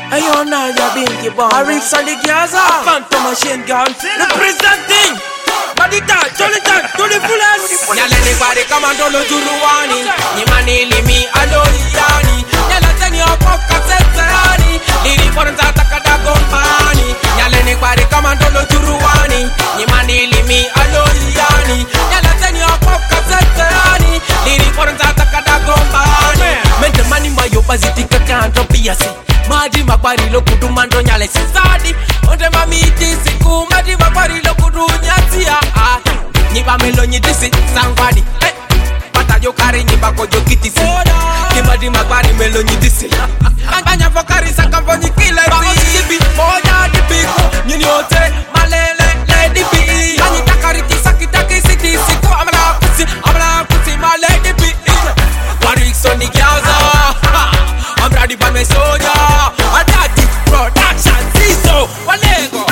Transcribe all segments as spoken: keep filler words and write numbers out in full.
Hey, you're not your binky bomb. I reach on the Gaza. Phantom machine gun. Representing. Body tight, turn it tight, to the fullest. Nyale ni bari kama ndolo juruwani. Ni manili mi aloyani. Nyale teni opoka seterani. Liri pornza takada gombani. Nyale ni bari kama ndolo juruwani. Ni manili mi aloyani. Nyale teni opoka seterani. Liri pornza takada gombani. Mente mani mayo bazitika kanto biasi. Maji makwari lo kudumando nyale sizadi. Onde mamiti siku maji makwari lo kudunyazia. Ah, nyiba melo nyidisi sangwadi. Eh, pata yo kari nyiba kojo kitisi. Kimadi makwari melo nyidisi. Anya fokari sakampo nyikile si. Bako sibi moja dipiko. Nyini ote malele le dipi. Anyi takari kisaki taki siti siku. Amala kusi, amala kusi male dipi. Warik soni gyaza. I'm ready for my soldier. I got it, production, Zizo, Walego.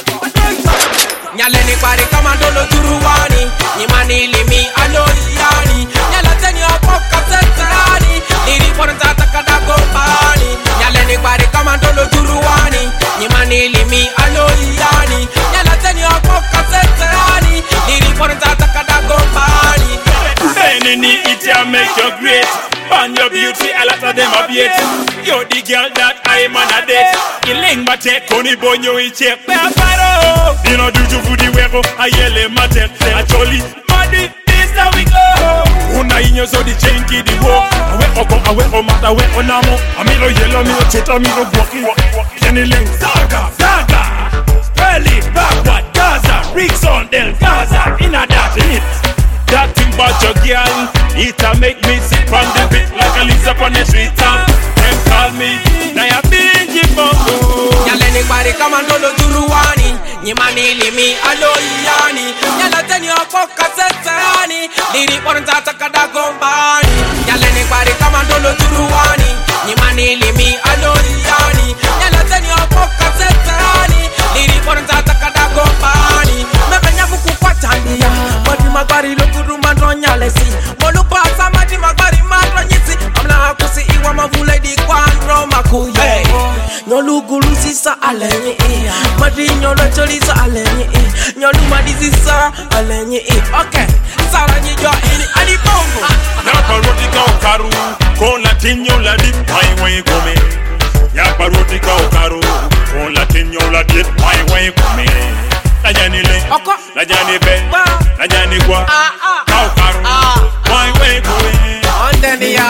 Nyale ni kwari kama ndolo juruwani. Nyimani limi aloyani. Nyale teni opoka seterani. Liri pornza takada gombani. Nyale ni kwari kama ndolo juruwani. Nyimani limi aloyani. Nyale teni opoka seterani. Liri pornza takada gombani. Any it ya make you great. On your beauty, a lot of them are bait. You're the girl that I'm on a date. Iling mate, koni bonyo iche. Peparo, you know do you for the wego. I yell mate, a jolly body. This how we go. Una inyo so the chain kid the walk. Awe oko, awe o mata, awe onamo. Amiro yellow, miro chota, miro walking. Kenny Ling, Saga, Gaga, Belly, backward, Gaza, Rickson, Del Gaza. In a that hit. That thing about your girl, it'll make me sit on the bit like a Lisa on the street top. Them call me, now you bingy bongo. Nyale ni bari kama ndolo juruwani. Nyimani limi aloyani. Nyale teni opoka seterani. Liri pornza takada gombani. Nyale ni bari kama ndolo juruwani. Nyimani limi aloyani. Nyale teni opoka seterani. Liri pornza takada gombani. Mekanya buku patania. Madi magbari lo kudu mandro nyale si. Molu pasa madi magbari mandro nyisi. Amna kusi iwa mavule di kwandro makuye. Nyolu gulu sisa alenye e. Madi nyolo choli sa alenye e. Nyolu madi sisa alenye e. Okay, sara nyijo ini adi bongo. Nyapa roti ka okaru, kon latinyo la dip, my way come. Nyapa roti ka okaru, kon latinyo la dip, my way come. Najani le, najani be, najani kwa, ka okaru, my way come. Ondenia.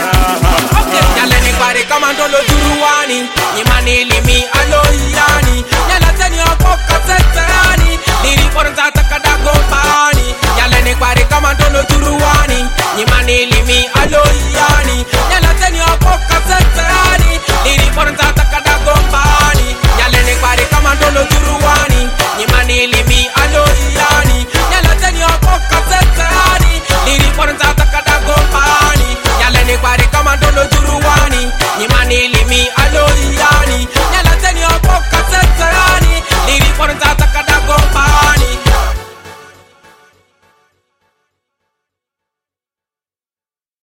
Okay, nyale ni kwari kama ndolo juruwani. Nyimani limi aloyani. Nyale teni opoka seterani. Liri pornza takada gombani. Nyale ni kwari kama ndolo juruwani.